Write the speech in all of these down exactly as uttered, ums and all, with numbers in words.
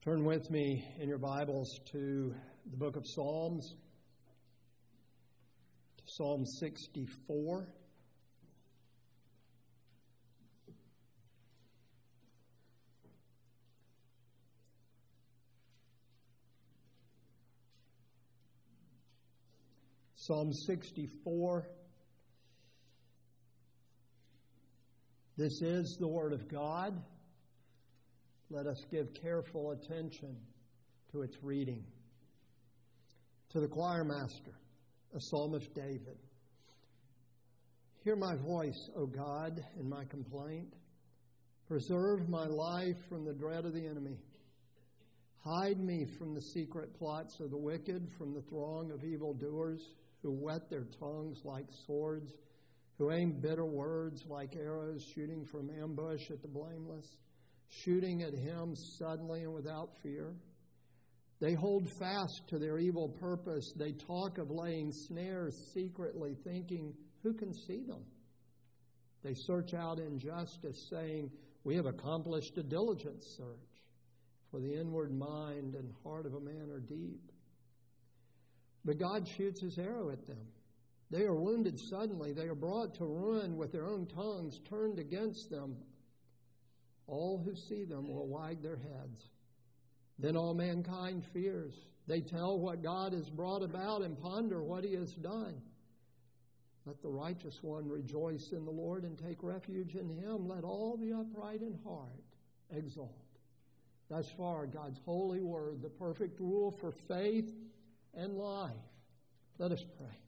Turn with me in your Bibles to the book of Psalms, to Psalm sixty-four. Psalm sixty-four. This is the Word of God. Let us give careful attention to its reading. To the choir master, a psalm of David. Hear my voice, O God, in my complaint. Preserve my life from the dread of the enemy. Hide me from the secret plots of the wicked, from the throng of evildoers who whet their tongues like swords, who aim bitter words like arrows, shooting from ambush at the blameless, shooting at him suddenly and without fear. They hold fast to their evil purpose. They talk of laying snares secretly, thinking, who can see them? They search out injustice, saying, we have accomplished a diligent search, for the inward mind and heart of a man are deep. But God shoots his arrow at them. They are wounded suddenly. They are brought to ruin with their own tongues turned against them. All who see them will wag their heads. Then all mankind fears. They tell what God has brought about and ponder what he has done. Let the righteous one rejoice in the Lord and take refuge in him. Let all the upright in heart exalt. Thus far, God's holy word, the perfect rule for faith and life. Let us pray.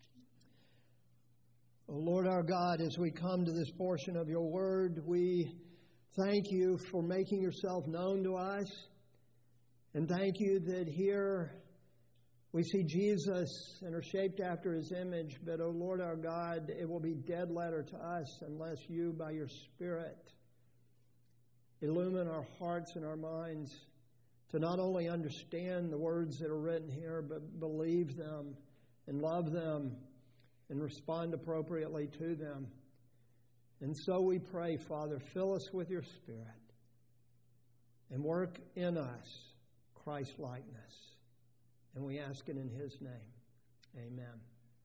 O Lord our God, as we come to this portion of your word, we thank you for making yourself known to us. And thank you that here we see Jesus and are shaped after his image. But, O Lord our God, it will be dead letter to us unless you, by your Spirit, illumine our hearts and our minds to not only understand the words that are written here, but believe them and love them and respond appropriately to them. And so we pray, Father, fill us with your Spirit and work in us Christ-likeness. And we ask it in his name. Amen.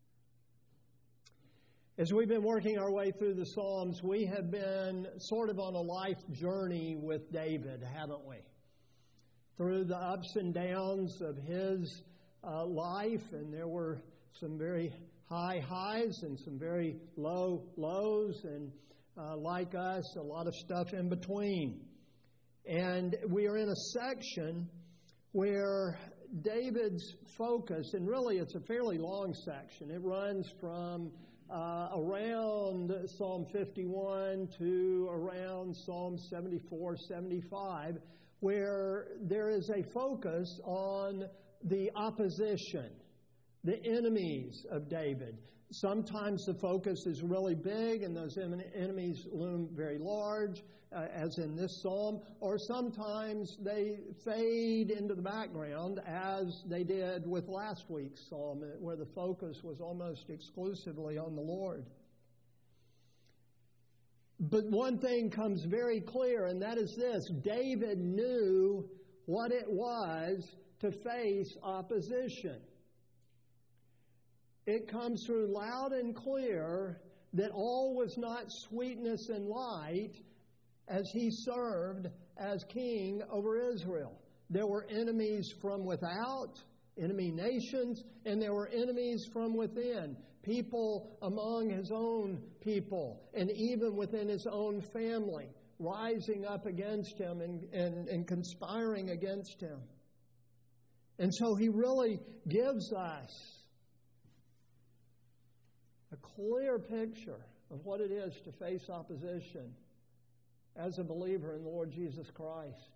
As we've been working our way through the Psalms, we have been sort of on a life journey with David, haven't we? Through the ups and downs of his uh, life, and there were some very high highs and some very low lows, and uh, like us, a lot of stuff in between. And we are in a section where David's focus, and really it's a fairly long section. It runs from uh, around Psalm fifty-one to around Psalm seventy-four, seventy-five, where there is a focus on the opposition, the enemies of David. Sometimes the focus is really big and those enemies loom very large, uh, as in this psalm, or sometimes they fade into the background as they did with last week's psalm, where the focus was almost exclusively on the Lord. But one thing comes very clear, and that is this: David knew what it was to face opposition. It comes through loud and clear that all was not sweetness and light as he served as king over Israel. There were enemies from without, enemy nations, and there were enemies from within, people among his own people, and even within his own family, rising up against him and, and, and conspiring against him. And so he really gives us a clear picture of what it is to face opposition as a believer in the Lord Jesus Christ.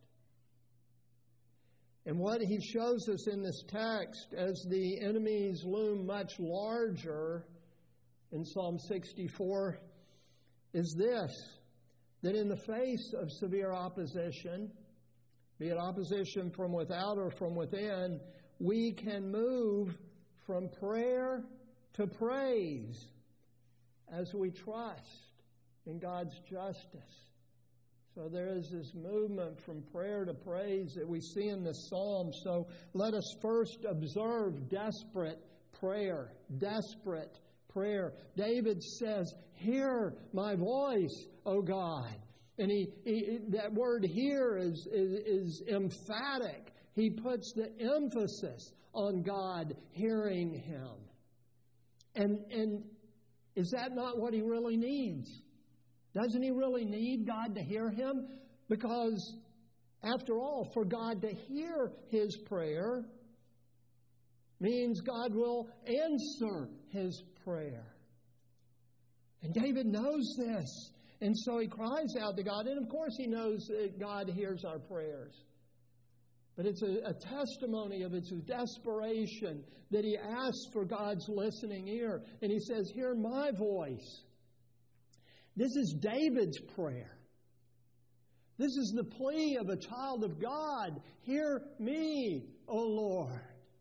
And what he shows us in this text, as the enemies loom much larger in Psalm sixty-four, is this: that in the face of severe opposition, be it opposition from without or from within, we can move from prayer to praise as we trust in God's justice. So there is this movement from prayer to praise that we see in the Psalm. So let us first observe desperate prayer. Desperate prayer. David says, "Hear my voice, O God." And he, he that word "hear" is, is, is emphatic. He puts the emphasis on God hearing him. And, and is that not what he really needs? Doesn't he really need God to hear him? Because, after all, for God to hear his prayer means God will answer his prayer. And David knows this. And so he cries out to God. And of course he knows that God hears our prayers. But it's a, a testimony of its desperation that he asks for God's listening ear. And he says, "Hear my voice." This is David's prayer. This is the plea of a child of God. "Hear me, O Lord."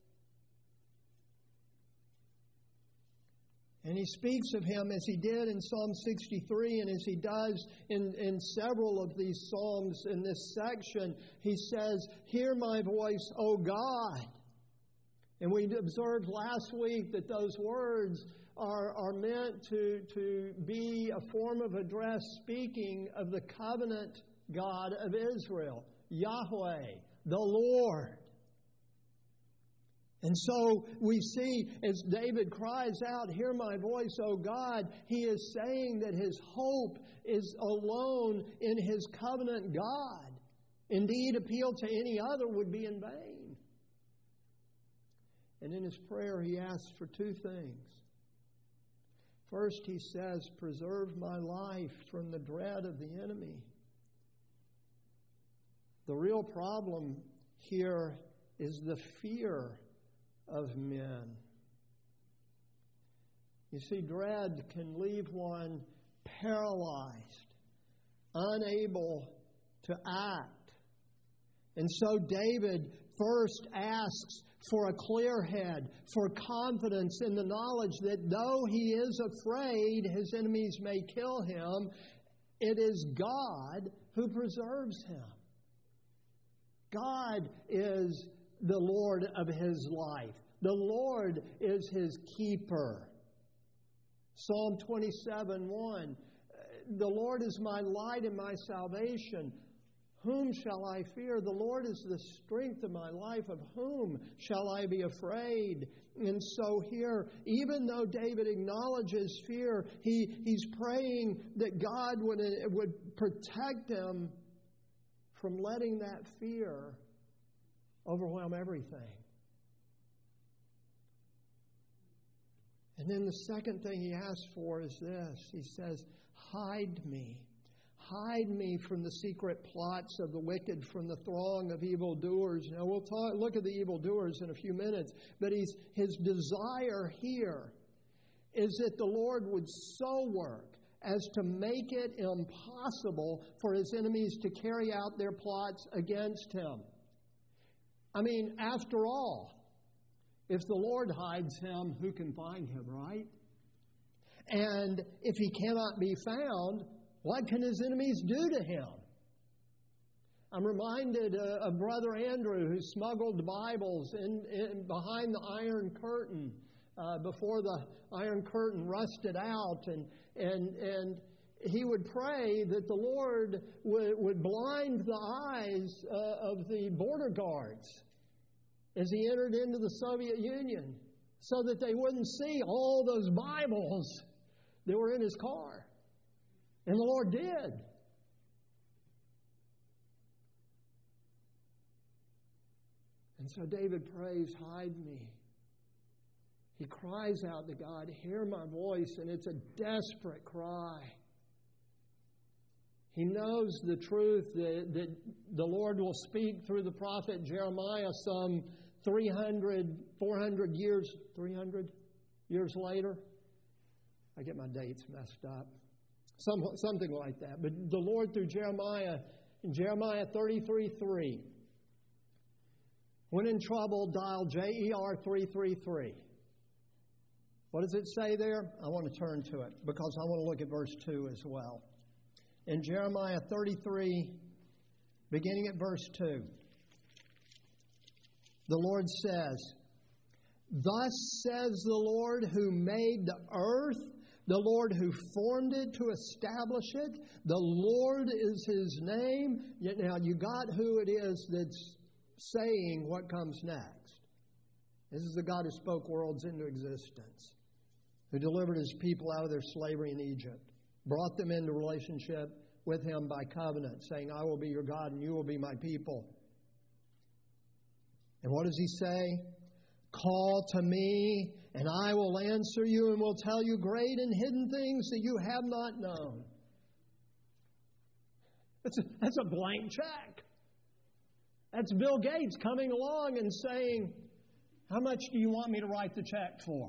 And he speaks of him as he did in Psalm sixty-three and as he does in, in several of these Psalms in this section. He says, "Hear my voice, O God." And we observed last week that those words are, are meant to, to be a form of address speaking of the covenant God of Israel, Yahweh, the Lord. And so we see as David cries out, "Hear my voice, O God," he is saying that his hope is alone in his covenant God. Indeed, appeal to any other would be in vain. And in his prayer, he asks for two things. First, he says, "Preserve my life from the dread of the enemy." The real problem here is the fear of men. You see, dread can leave one paralyzed, unable to act. And so David first asks for a clear head, for confidence in the knowledge that though he is afraid his enemies may kill him, it is God who preserves him. God is the Lord of his life. The Lord is his keeper. Psalm twenty-seven one, "The Lord is my light and my salvation. Whom shall I fear? The Lord is the strength of my life. Of whom shall I be afraid?" And so here, even though David acknowledges fear, he, he's praying that God would, would protect him from letting that fear overwhelm everything. And then the second thing he asks for is this. He says, "Hide me. Hide me from the secret plots of the wicked, from the throng of evildoers." Now, we'll talk, look at the evildoers in a few minutes. But he's, his desire here is that the Lord would so work as to make it impossible for his enemies to carry out their plots against him. I mean, after all, if the Lord hides him, who can find him, right? And if he cannot be found, what can his enemies do to him? I'm reminded uh, of Brother Andrew, who smuggled Bibles in, in behind the Iron Curtain uh, before the Iron Curtain rusted out, and and and he would pray that the Lord would, would blind the eyes uh, of the border guards as he entered into the Soviet Union, so that they wouldn't see all those Bibles that were in his car. And the Lord did. And so David prays, "Hide me." He cries out to God, "Hear my voice," and it's a desperate cry. He knows the truth that, that the Lord will speak through the prophet Jeremiah some three hundred, four hundred years, three hundred years later. I get my dates messed up. Some, something like that. But the Lord through Jeremiah, in Jeremiah thirty-three three, when in trouble, dial J E R three three three. What does it say there? I want to turn to it because I want to look at verse two as well. in Jeremiah thirty-three, beginning at verse two. The Lord says, "Thus says the Lord who made the earth, the Lord who formed it to establish it. The Lord is His name." Yet now you got who it is that's saying what comes next. This is the God who spoke worlds into existence, who delivered His people out of their slavery in Egypt, brought them into relationship with Him by covenant, saying, "I will be your God and you will be my people." And what does He say? "Call to me, and I will answer you and will tell you great and hidden things that you have not known." That's a, that's a blank check. That's Bill Gates coming along and saying, "How much do you want me to write the check for?"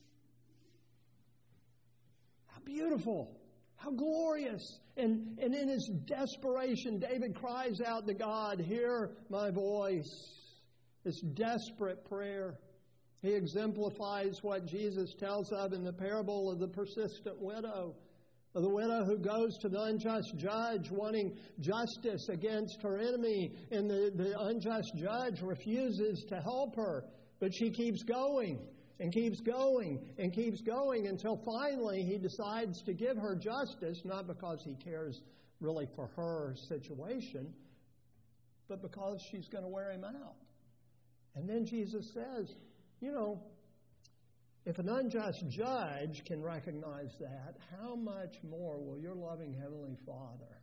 How beautiful. How glorious. And, and in his desperation, David cries out to God, "Hear my voice." This desperate prayer. He exemplifies what Jesus tells of in the parable of the persistent widow. Of the widow who goes to the unjust judge wanting justice against her enemy. And the, the unjust judge refuses to help her. But she keeps going and keeps going and keeps going until finally he decides to give her justice. Not because he cares really for her situation, but because she's going to wear him out. And then Jesus says, you know, if an unjust judge can recognize that, how much more will your loving Heavenly Father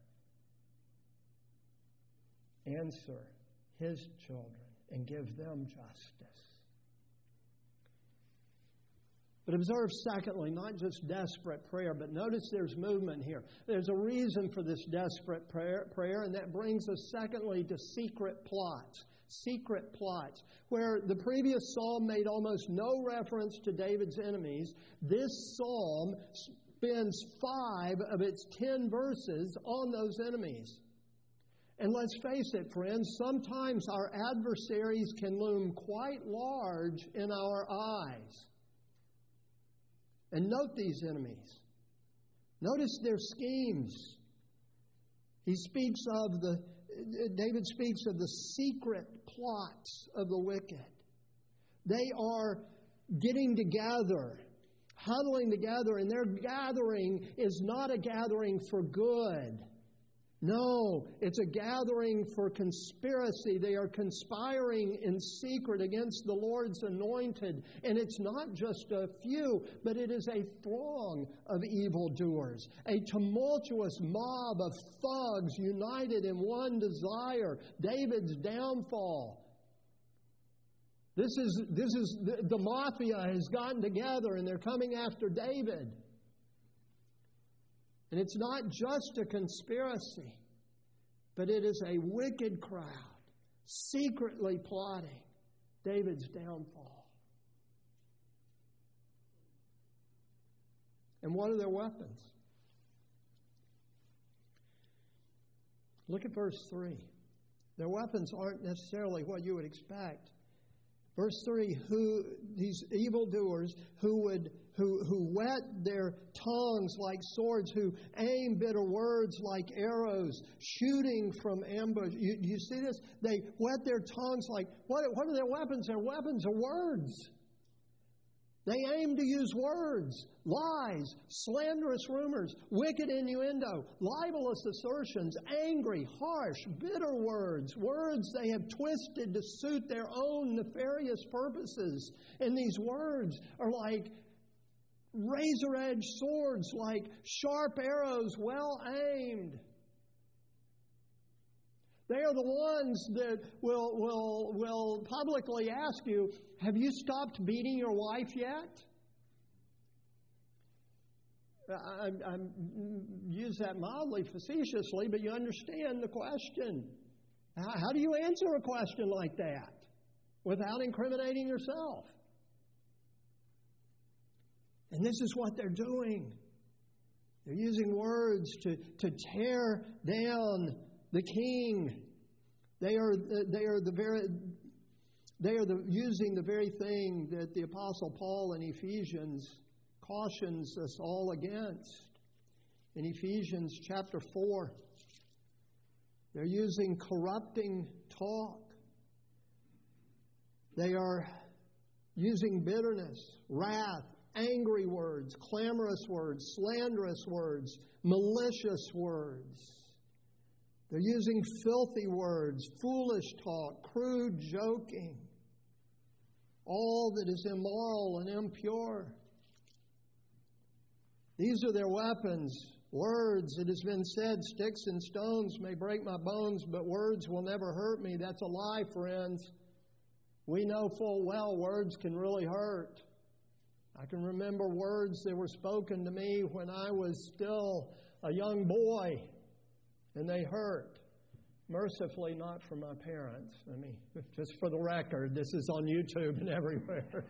answer His children and give them justice? But observe, secondly, not just desperate prayer, but notice there's movement here. There's a reason for this desperate prayer, prayer, and that brings us, secondly, to secret plots. Secret plots. Where the previous psalm made almost no reference to David's enemies, this psalm spends five of its ten verses on those enemies. And let's face it, friends, sometimes our adversaries can loom quite large in our eyes. And note these enemies. Notice their schemes. He speaks of the David speaks of the secret plots of the wicked. They are getting together, huddling together, and their gathering is not a gathering for good. No, it's a gathering for conspiracy. They are conspiring in secret against the Lord's anointed. And it's not just a few, but it is a throng of evildoers, a tumultuous mob of thugs united in one desire, David's downfall. This is, this is the, the mafia has gotten together and they're coming after David. And it's not just a conspiracy, but it is a wicked crowd secretly plotting David's downfall. And what are their weapons? Look at verse three. Their weapons aren't necessarily what you would expect. Verse three, who these evildoers who would who who whet their tongues like swords, who aim bitter words like arrows, shooting from ambush. You, you see this? They whet their tongues like, what, what are their weapons? Their weapons are words. They aim to use words, lies, slanderous rumors, wicked innuendo, libelous assertions, angry, harsh, bitter words, words they have twisted to suit their own nefarious purposes. And these words are like razor-edged swords, like sharp arrows well aimed. They are the ones that will, will, will publicly ask you, have you stopped beating your wife yet? I, I, I use that mildly facetiously, but you understand the question. How, how do you answer a question like that without incriminating yourself? And this is what they're doing. They're using words to, to tear down the king. They are they are the very they are the, using the very thing that the Apostle Paul in Ephesians cautions us all against. In Ephesians chapter four, they're using corrupting talk. They are using bitterness, wrath, angry words, clamorous words, slanderous words, malicious words. They're using filthy words, foolish talk, crude joking, all that is immoral and impure. These are their weapons. Words, it has been said, sticks and stones may break my bones, but words will never hurt me. That's a lie, friends. We know full well words can really hurt. I can remember words that were spoken to me when I was still a young boy, and they hurt. Mercifully, not from my parents. I mean, just for the record, this is on YouTube and everywhere.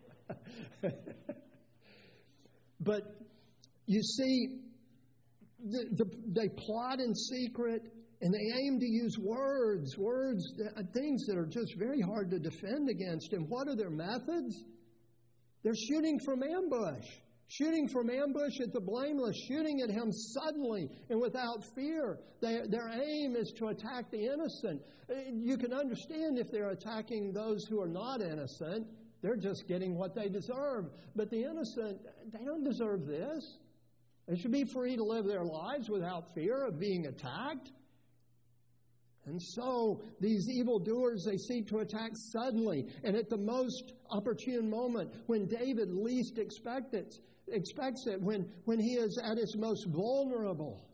But you see, the, the, they plot in secret, and they aim to use words, words, that, things that are just very hard to defend against. And what are their methods? They're shooting from ambush. Shooting from ambush at the blameless, shooting at him suddenly and without fear. They, their aim is to attack the innocent. You can understand if they're attacking those who are not innocent, they're just getting what they deserve. But the innocent, they don't deserve this. They should be free to live their lives without fear of being attacked. And so these evildoers, they seek to attack suddenly and at the most opportune moment when David least expect it, expects it, when, when he is at his most vulnerable.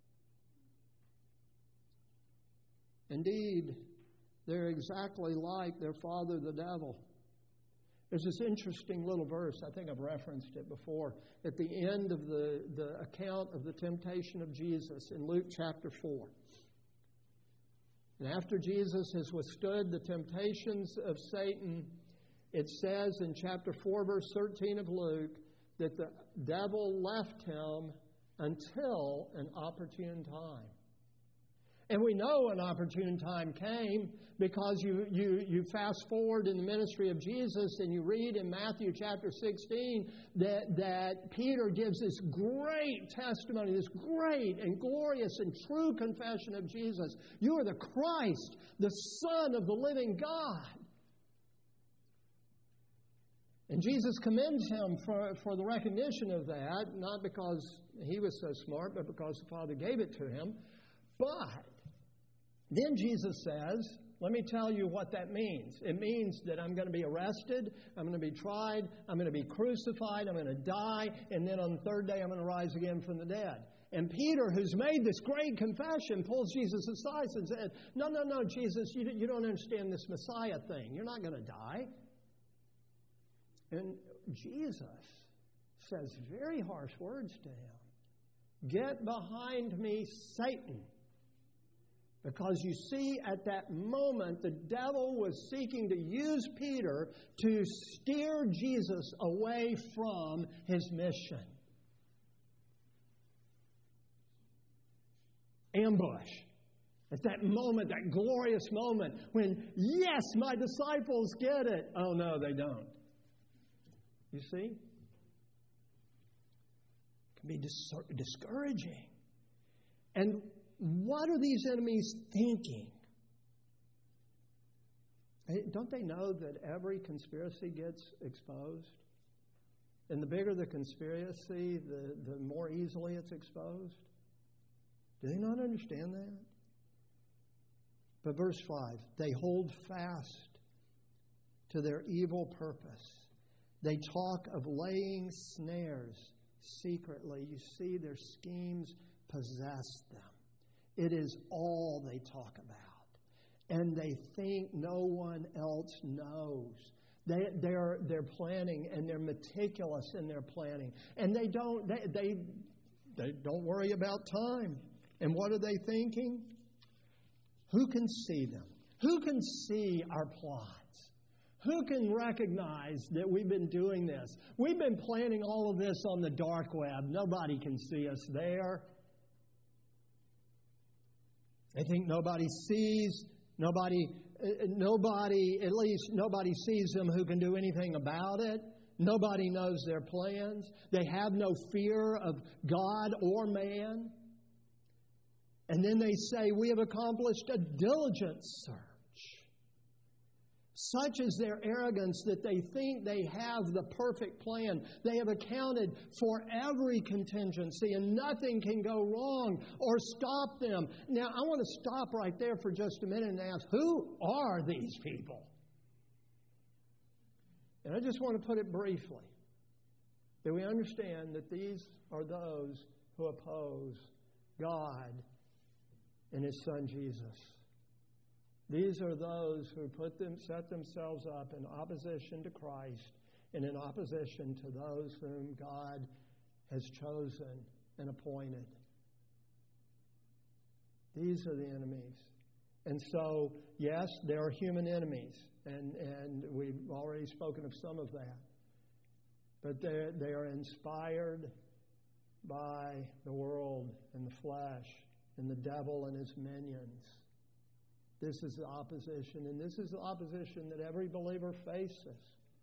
Indeed, they're exactly like their father, the devil. There's this interesting little verse, I think I've referenced it before, at the end of the, the account of the temptation of Jesus in Luke chapter four. And after Jesus has withstood the temptations of Satan, it says in chapter four, verse thirteen of Luke, that the devil left him until an opportune time. And we know an opportune time came because you, you, you fast forward in the ministry of Jesus and you read in Matthew chapter sixteen that, that Peter gives this great testimony, this great and glorious and true confession of Jesus. You are the Christ, the Son of the living God. And Jesus commends him for, for the recognition of that, not because he was so smart, but because the Father gave it to him. But then Jesus says, let me tell you what that means. It means that I'm going to be arrested, I'm going to be tried, I'm going to be crucified, I'm going to die, and then on the third day I'm going to rise again from the dead. And Peter, who's made this great confession, pulls Jesus aside and says, no, no, no, Jesus, you, you don't understand this Messiah thing. You're not going to die. And Jesus says very harsh words to him. Get behind me, Satan. Because you see, at that moment, the devil was seeking to use Peter to steer Jesus away from his mission. Ambush. At that moment, that glorious moment, when, yes, my disciples get it. Oh, no, they don't. You see? It can be dis- discouraging. And what are these enemies thinking? Don't they know that every conspiracy gets exposed? And the bigger the conspiracy, the, the more easily it's exposed? Do they not understand that? But verse five, they hold fast to their evil purpose. They talk of laying snares secretly. You see, their schemes possess them. It is all they talk about. And they think no one else knows. They, they're, they're planning, and they're meticulous in their planning. And they don't, they, they, they don't worry about time. And what are they thinking? Who can see them? Who can see our plots? Who can recognize that we've been doing this? We've been planning all of this on the dark web. Nobody can see us there. They think nobody sees, nobody, nobody, at least nobody sees them who can do anything about it. Nobody knows their plans. They have no fear of God or man. And then they say, we have accomplished a diligent search. Such is their arrogance that they think they have the perfect plan. They have accounted for every contingency and nothing can go wrong or stop them. Now, I want to stop right there for just a minute and ask, who are these people? And I just want to put it briefly, that we understand that these are those who oppose God and His Son Jesus. These are those who put them, set themselves up in opposition to Christ and in opposition to those whom God has chosen and appointed. These are the enemies. And so, yes, there are human enemies, and, and we've already spoken of some of that. But they are inspired by the world and the flesh and the devil and his minions. This is the opposition, and this is the opposition that every believer faces.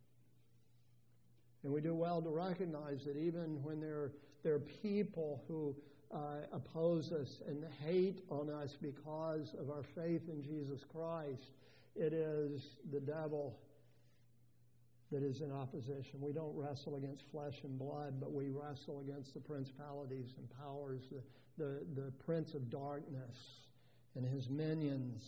And we do well to recognize that even when there, there are people who uh, oppose us and hate on us because of our faith in Jesus Christ, it is the devil that is in opposition. We don't wrestle against flesh and blood, but we wrestle against the principalities and powers, the, the, the prince of darkness and his minions.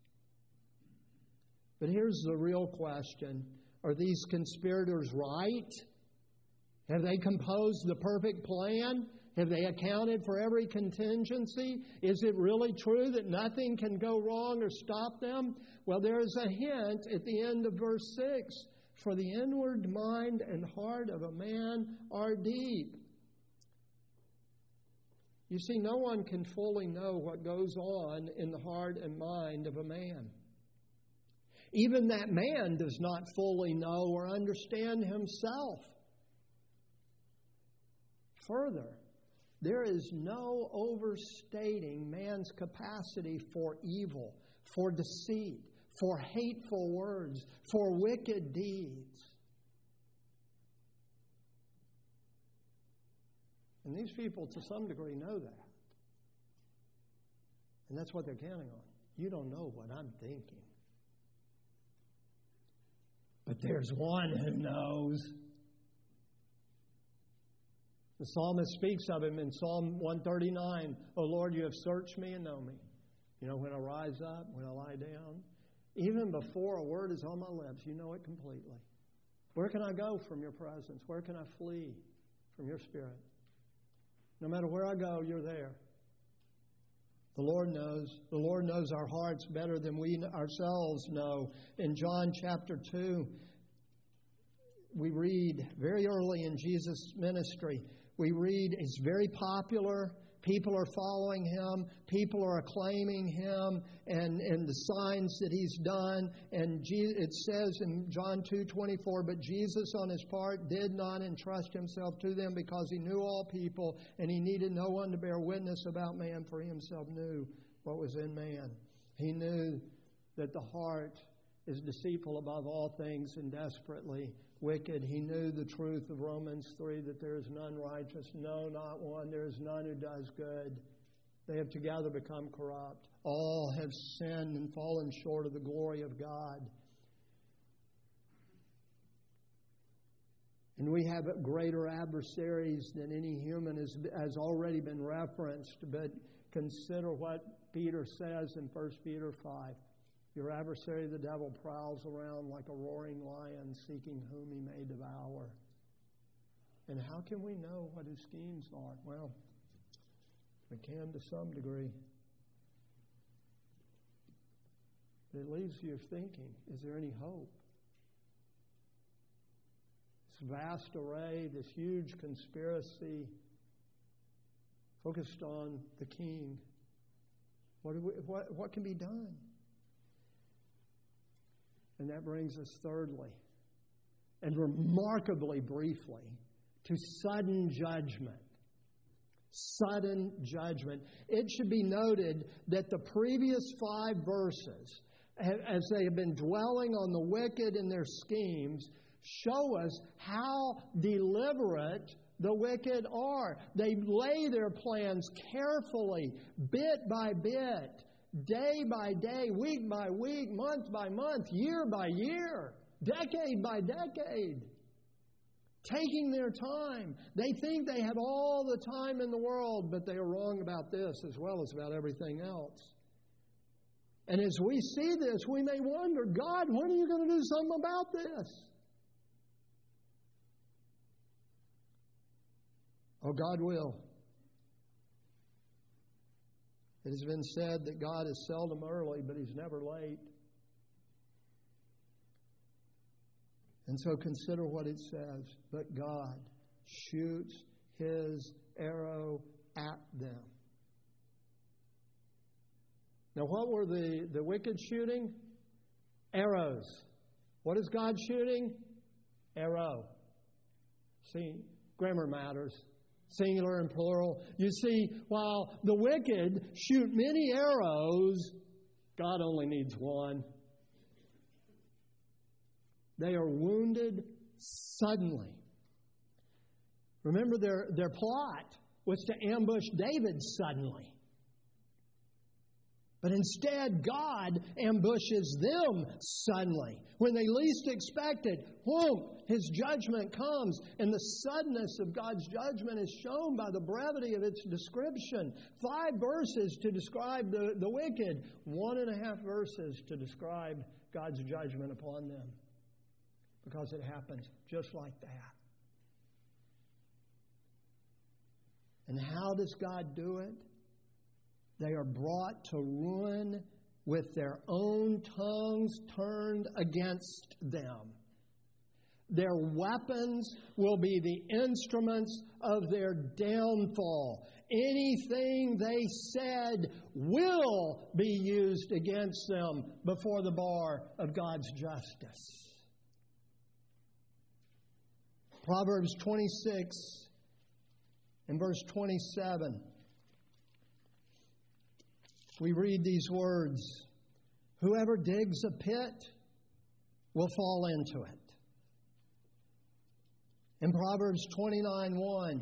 But here's the real question. Are these conspirators right? Have they composed the perfect plan? Have they accounted for every contingency? Is it really true that nothing can go wrong or stop them? Well, there is a hint at the end of verse six. For the inward mind and heart of a man are deep. You see, no one can fully know what goes on in the heart and mind of a man. Even that man does not fully know or understand himself. Further, there is no overstating man's capacity for evil, for deceit, for hateful words, for wicked deeds. And these people, to some degree, know that. And that's what they're counting on. You don't know what I'm thinking. But there's one who knows. The psalmist speaks of him in Psalm one thirty-nine. O Lord, you have searched me and know me. You know, when I rise up, when I lie down, even before a word is on my lips, you know it completely. Where can I go from your presence? Where can I flee from your spirit? No matter where I go, you're there. The Lord knows. The Lord knows our hearts better than we ourselves know. In John chapter two, we read very early in Jesus' ministry, we read he's very popular. People are following him. People are acclaiming him and, and the signs that he's done. And it says in John two twenty-four, but Jesus on his part did not entrust himself to them because he knew all people and he needed no one to bear witness about man, for he himself knew what was in man. He knew that the heart is deceitful above all things and desperately wicked. He knew the truth of Romans three, that there is none righteous, no, not one. There is none who does good. They have together become corrupt. All have sinned and fallen short of the glory of God. And we have greater adversaries than any human, as has already been referenced. But consider what Peter says in First Peter five. Your adversary, the devil, prowls around like a roaring lion, seeking whom he may devour. And how can we know what his schemes are? Well, we can to some degree. But it leaves you thinking, is there any hope? This vast array, this huge conspiracy focused on the king. What, do we, what, what can be done? And that brings us thirdly, and remarkably briefly, to sudden judgment. Sudden judgment. It should be noted that the previous five verses, as they have been dwelling on the wicked and their schemes, show us how deliberate the wicked are. They lay their plans carefully, bit by bit, day by day, week by week, month by month, year by year, decade by decade. Taking their time. They think they have all the time in the world, but they are wrong about this as well as about everything else. And as we see this, we may wonder, God, when are you going to do something about this? Oh, God will. It has been said that God is seldom early, but He's never late. And so consider what it says. But God shoots His arrow at them. Now, what were the, the wicked shooting? Arrows. What is God shooting? Arrow. See, grammar matters. Singular and plural. You see, while the wicked shoot many arrows, God only needs one. They are wounded suddenly. Remember, their, their plot was to ambush David suddenly. But instead, God ambushes them suddenly. When they least expect it, whoom, His judgment comes. And the suddenness of God's judgment is shown by the brevity of its description. Five verses to describe the, the wicked. One and a half verses to describe God's judgment upon them. Because it happens just like that. And how does God do it? They are brought to ruin with their own tongues turned against them. Their weapons will be the instruments of their downfall. Anything they said will be used against them before the bar of God's justice. Proverbs twenty-six and verse twenty-seven. We read these words, whoever digs a pit will fall into it. In Proverbs twenty-nine one,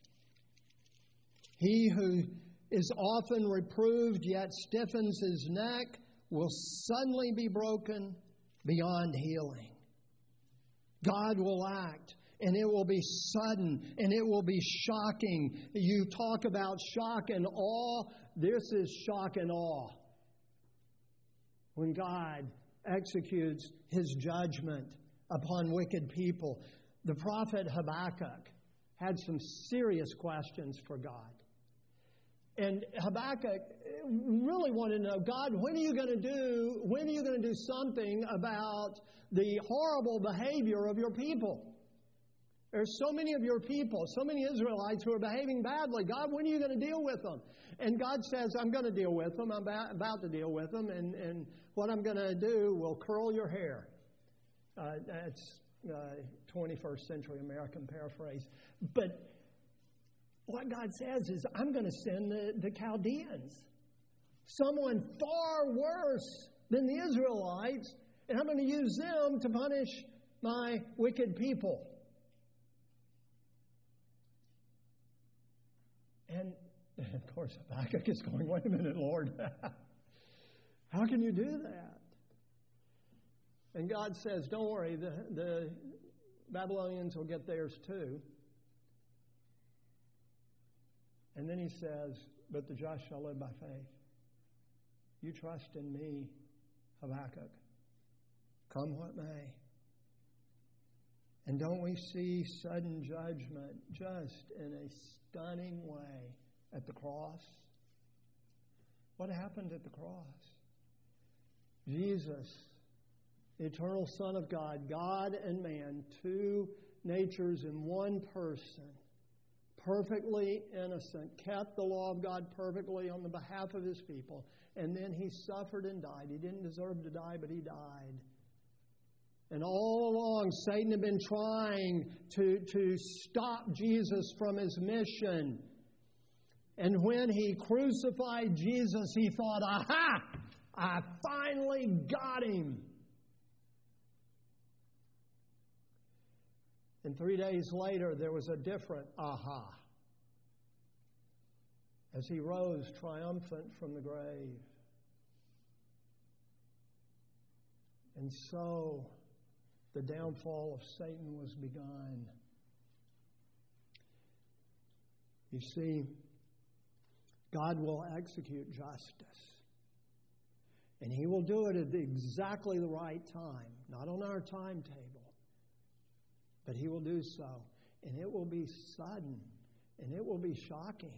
he who is often reproved yet stiffens his neck will suddenly be broken beyond healing. God will act. And it will be sudden, and it will be shocking. You talk about shock and awe. This is shock and awe. When God executes His judgment upon wicked people. The prophet Habakkuk had some serious questions for God. And Habakkuk really wanted to know, God, when are you going to do, when are you going to do something about the horrible behavior of your people? There's so many of your people, so many Israelites who are behaving badly. God, when are you going to deal with them? And God says, I'm going to deal with them. I'm about, about to deal with them. And, and what I'm going to do will curl your hair. Uh, that's uh, twenty-first century American paraphrase. But what God says is, I'm going to send the, the Chaldeans. Someone far worse than the Israelites. And I'm going to use them to punish my wicked people. And, and of course, Habakkuk is going, wait a minute, Lord. How can you do that? And God says, don't worry, the, the Babylonians will get theirs too. And then he says, but the just shall live by faith. You trust in me, Habakkuk. Come what may. And don't we see sudden judgment just in a stunning way at the cross? What happened at the cross? Jesus, the eternal Son of God, God and man, two natures in one person, perfectly innocent, kept the law of God perfectly on the behalf of His people, and then He suffered and died. He didn't deserve to die, but He died. And all along, Satan had been trying to, to stop Jesus from His mission. And when He crucified Jesus, He thought, aha! I finally got Him. And three days later, there was a different aha as he rose triumphant from the grave. And so the downfall of Satan was begun. You see, God will execute justice. And He will do it at exactly the right time, not on our timetable, but He will do so. And it will be sudden, and it will be shocking.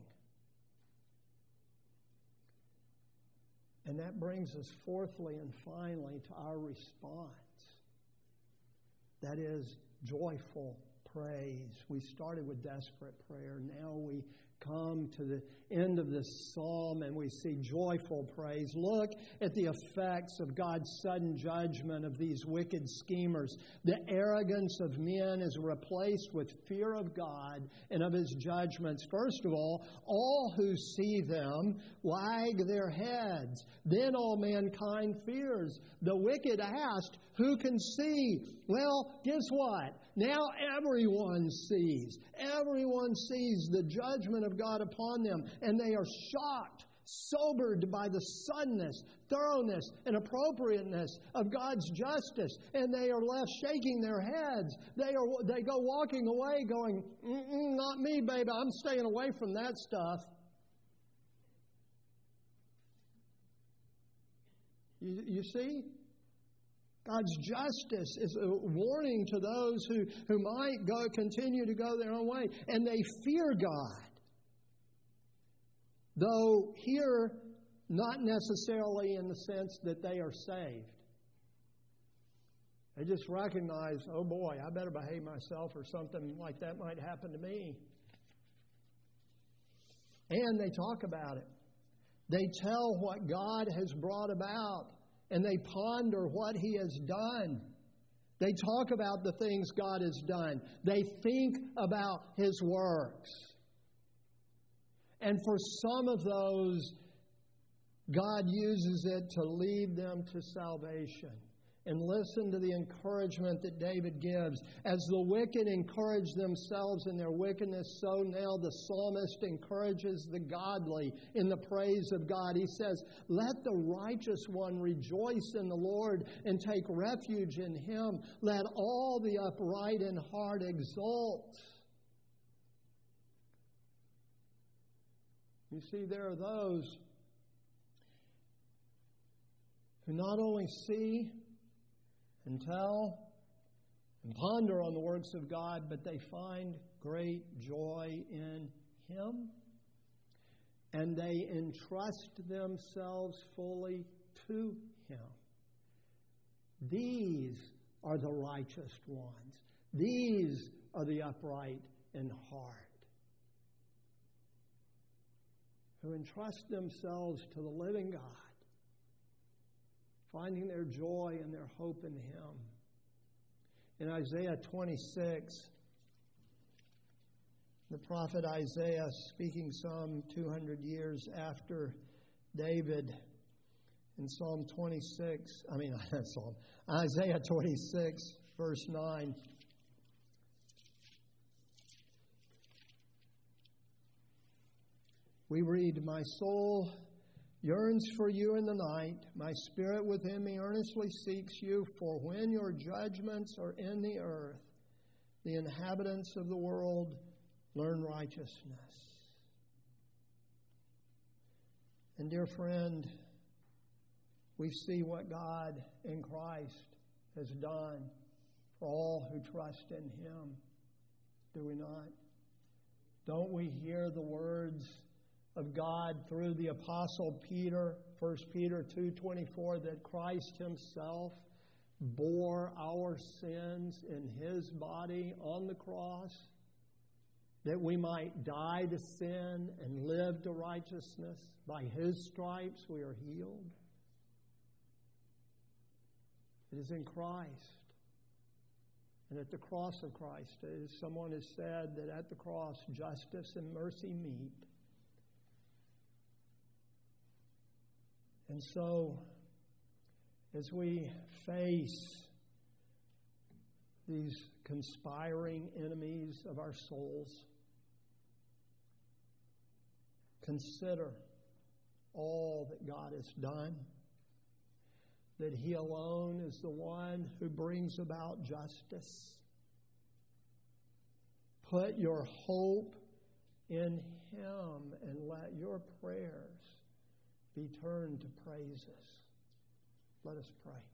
And that brings us fourthly and finally to our response. That is joyful praise. We started with desperate prayer. Now we come to the end of this psalm and we see joyful praise. Look at the effects of God's sudden judgment of these wicked schemers. The arrogance of men is replaced with fear of God and of His judgments. First of all, all who see them wag their heads. Then all mankind fears. The wicked asked, who can see? Well, guess what? Now everyone sees. Everyone sees the judgment of God upon them, and they are shocked, sobered by the suddenness, thoroughness, and appropriateness of God's justice, and they are left shaking their heads. They are they go walking away going, Mm-mm, not me, baby, I'm staying away from that stuff. You, you see? God's justice is a warning to those who, who might go continue to go their own way. And they fear God. Though here, not necessarily in the sense that they are saved. They just recognize, oh boy, I better behave myself or something like that might happen to me. And they talk about it. They tell what God has brought about. And they ponder what He has done. They talk about the things God has done. They think about His works. And for some of those, God uses it to lead them to salvation. And listen to the encouragement that David gives. As the wicked encourage themselves in their wickedness, so now the psalmist encourages the godly in the praise of God. He says, let the righteous one rejoice in the Lord and take refuge in Him. Let all the upright in heart exult. You see, there are those who not only see and tell and ponder on the works of God, but they find great joy in Him. And they entrust themselves fully to Him. These are the righteous ones. These are the upright in heart, who entrust themselves to the living God, finding their joy and their hope in Him. In Isaiah twenty-six, the prophet Isaiah, speaking some two hundred years after David, in Psalm twenty-six, I mean, Psalm, Isaiah twenty-six, verse nine. We read, my soul yearns for you in the night. My spirit within me earnestly seeks you. For when your judgments are in the earth, the inhabitants of the world learn righteousness. And dear friend, we see what God in Christ has done for all who trust in Him. Do we not? Don't we hear the words of God through the Apostle Peter, First Peter two twenty-four, that Christ Himself bore our sins in His body on the cross, that we might die to sin and live to righteousness? By His stripes we are healed. It is in Christ. And at the cross of Christ, as someone has said, that at the cross justice and mercy meet. And so, as we face these conspiring enemies of our souls. Consider all that God has done, that He alone is the one who brings about justice. Put your hope in Him and let your prayers be turned to praises. Let us pray.